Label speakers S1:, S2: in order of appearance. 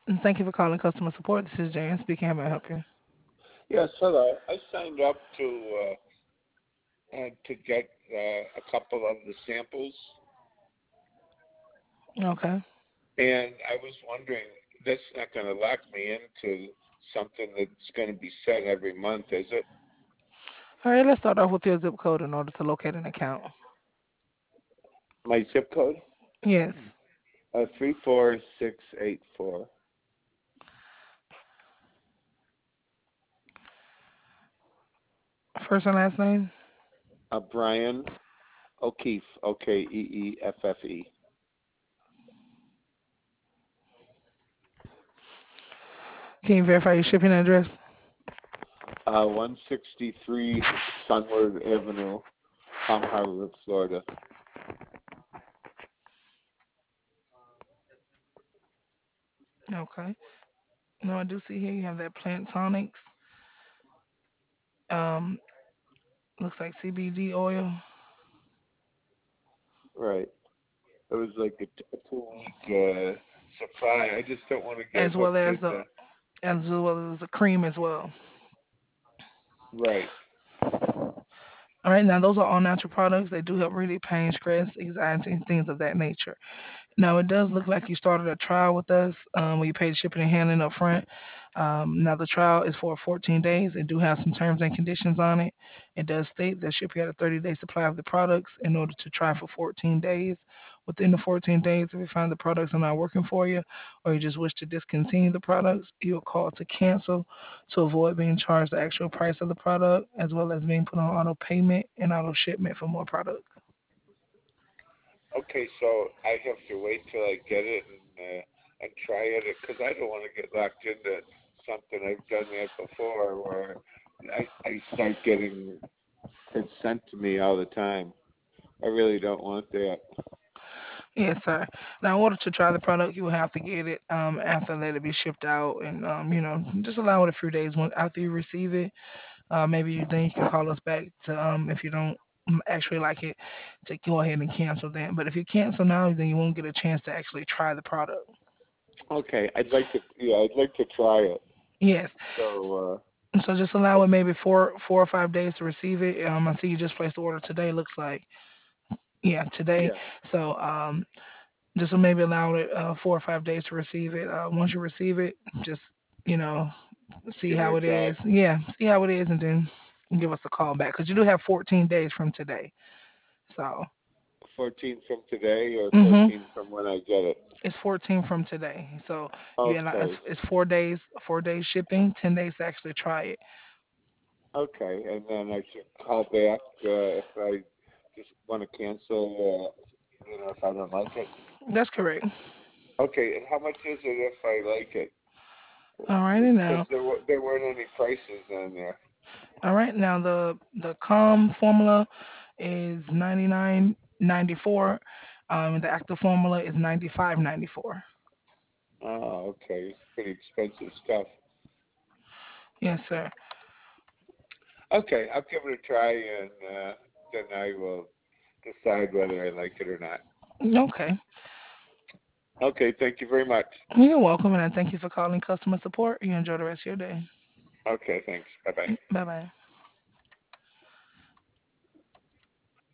S1: And thank you for calling customer support. This is Jan speaking. How may I help you?
S2: Yes, hello. I signed up to get a couple of the samples,
S1: Okay.
S2: and I was wondering, that's not going to lock me into something that's going to be set every month, is it?
S1: All right, let's start off with your zip code in order to locate an account.
S2: My zip code,
S1: Yes.
S2: 34684.
S1: First and last name.
S2: Brian O'Keefe, Okeeffe.
S1: Can you verify your shipping address?
S2: 163 Sunward Avenue, Palm Harbor, Florida.
S1: Okay. No, I do see here you have that Plant Tonics. Um, looks like CBD oil,
S2: Right. It was like a 2 week supply. I just don't want to get
S1: as well
S2: hooked
S1: as
S2: into.
S1: the cream as well.
S2: Right.
S1: All right, now those are all natural products. They do help relieve pain, stress, anxiety, things of that nature. Now, it does look like you started a trial with us where you paid shipping and handling up front. Now, the trial is for 14 days. It do have some terms and conditions on it. It does state that ship you had a 30-day supply of the products in order to try for 14 days. Within the 14 days, if you find the products are not working for you or you just wish to discontinue the products, you'll call to cancel to avoid being charged the actual price of the product as well as being put on auto payment and auto shipment for more product.
S2: Okay, so I have to wait till I get it and try it because I don't want to get locked into something. I've done that before where I start getting it sent to me all the time. I really don't want that.
S1: Yes, sir. Now, in order to try the product, you will have to get it after let it be shipped out, and just allow it a few days after you receive it. Maybe then you can call us back to if you don't actually like it, to go ahead and cancel that. But if you cancel now, then you won't get a chance to actually try the product.
S2: Okay, I'd like to. Yeah, I'd like to try it.
S1: Yes.
S2: So,
S1: So just allow it maybe four or 5 days to receive it. I see you just placed the order today. Looks like yeah today.
S2: yeah.
S1: So just maybe allow it 4 or 5 days to receive it. Once you receive it, just you know see
S2: Give it
S1: how
S2: a
S1: it
S2: try.
S1: is. Yeah, see how it is, and then give us a call back because you do have 14 days from today. So
S2: 14 from today or
S1: hmm
S2: 14 from when I get it.
S1: it's 14 from today. So
S2: Okay.
S1: it's 4 days, 4 days shipping, 10 days to actually try it.
S2: Okay, and then I should call back if I just want to cancel. If I don't like it.
S1: That's correct.
S2: Okay, and how much is it if I like it?
S1: Alrighty
S2: Because
S1: now.
S2: there weren't any prices on there.
S1: All right now the calm formula is 99.94. The active formula is 95.94.
S2: Oh, okay, it's pretty expensive stuff.
S1: Yes, sir.
S2: Okay, I'll give it a try, and then I will decide whether I like it or not.
S1: Okay.
S2: Okay, thank you very much.
S1: You're welcome, and I thank you for calling customer support. You enjoy the rest of your day.
S2: Okay, thanks. Bye bye.
S1: Bye bye.